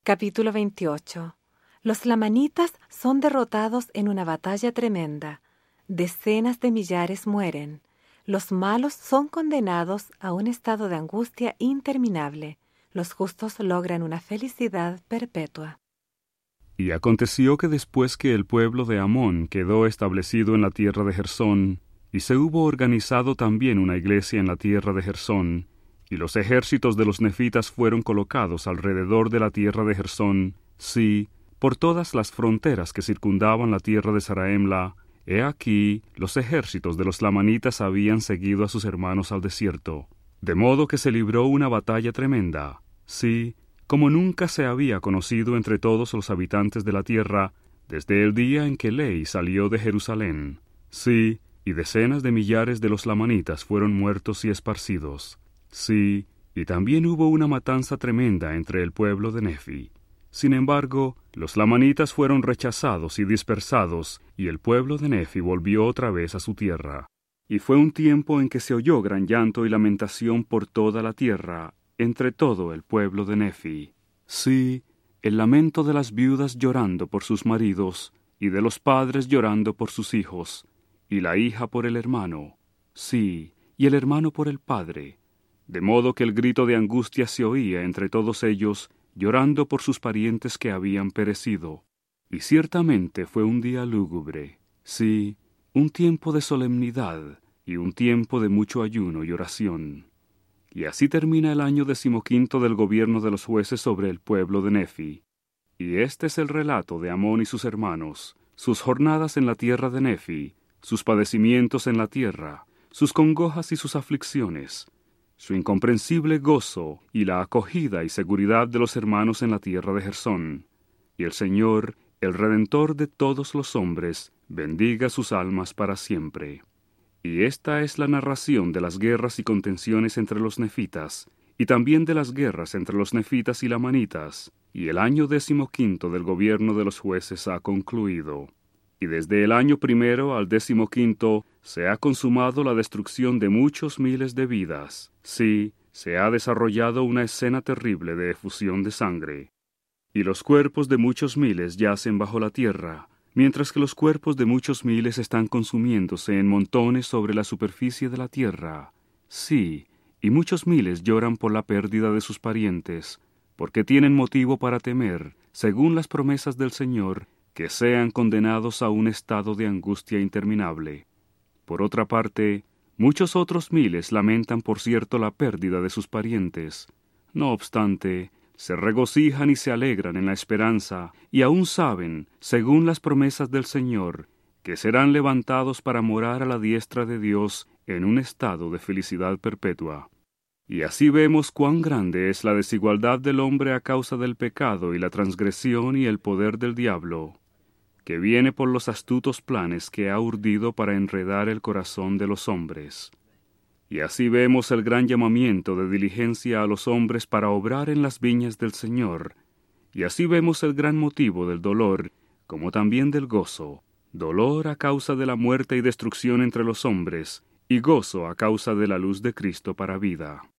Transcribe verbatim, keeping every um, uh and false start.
Capítulo veintiocho. Los lamanitas son derrotados en una batalla tremenda. Decenas de millares mueren. Los malos son condenados a un estado de angustia interminable. Los justos logran una felicidad perpetua. Y aconteció que después que el pueblo de Amón quedó establecido en la tierra de Gersón, y se hubo organizado también una iglesia en la tierra de Gersón, y los ejércitos de los nefitas fueron colocados alrededor de la tierra de Gersón, sí, por todas las fronteras que circundaban la tierra de Saraemla, he aquí los ejércitos de los lamanitas habían seguido a sus hermanos al desierto, de modo que se libró una batalla tremenda, sí, como nunca se había conocido entre todos los habitantes de la tierra, desde el día en que Lei salió de Jerusalén, sí, y decenas de millares de los lamanitas fueron muertos y esparcidos. Sí, y también hubo una matanza tremenda entre el pueblo de Nefi. Sin embargo, los lamanitas fueron rechazados y dispersados, y el pueblo de Nefi volvió otra vez a su tierra. Y fue un tiempo en que se oyó gran llanto y lamentación por toda la tierra, entre todo el pueblo de Nefi. Sí, el lamento de las viudas llorando por sus maridos, y de los padres llorando por sus hijos, y la hija por el hermano, sí, y el hermano por el padre, de modo que el grito de angustia se oía entre todos ellos, llorando por sus parientes que habían perecido. Y ciertamente fue un día lúgubre, sí, un tiempo de solemnidad, y un tiempo de mucho ayuno y oración. Y así termina el año decimoquinto del gobierno de los jueces sobre el pueblo de Nefi. Y este es el relato de Amón y sus hermanos, sus jornadas en la tierra de Nefi, sus padecimientos en la tierra, sus congojas y sus aflicciones, su incomprensible gozo y la acogida y seguridad de los hermanos en la tierra de Gersón. Y el Señor, el Redentor de todos los hombres, bendiga sus almas para siempre. Y esta es la narración de las guerras y contenciones entre los nefitas, y también de las guerras entre los nefitas y lamanitas, y el año decimoquinto del gobierno de los jueces ha concluido. Y desde el año primero al decimoquinto se ha consumado la destrucción de muchos miles de vidas. Sí, se ha desarrollado una escena terrible de efusión de sangre. Y los cuerpos de muchos miles yacen bajo la tierra, mientras que los cuerpos de muchos miles están consumiéndose en montones sobre la superficie de la tierra. Sí, y muchos miles lloran por la pérdida de sus parientes, porque tienen motivo para temer, según las promesas del Señor, que sean condenados a un estado de angustia interminable. Por otra parte, muchos otros miles lamentan por cierto la pérdida de sus parientes. No obstante, se regocijan y se alegran en la esperanza, y aún saben, según las promesas del Señor, que serán levantados para morar a la diestra de Dios en un estado de felicidad perpetua. Y así vemos cuán grande es la desigualdad del hombre a causa del pecado y la transgresión y el poder del diablo, que viene por los astutos planes que ha urdido para enredar el corazón de los hombres. Y así vemos el gran llamamiento de diligencia a los hombres para obrar en las viñas del Señor, y así vemos el gran motivo del dolor, como también del gozo, dolor a causa de la muerte y destrucción entre los hombres, y gozo a causa de la luz de Cristo para vida.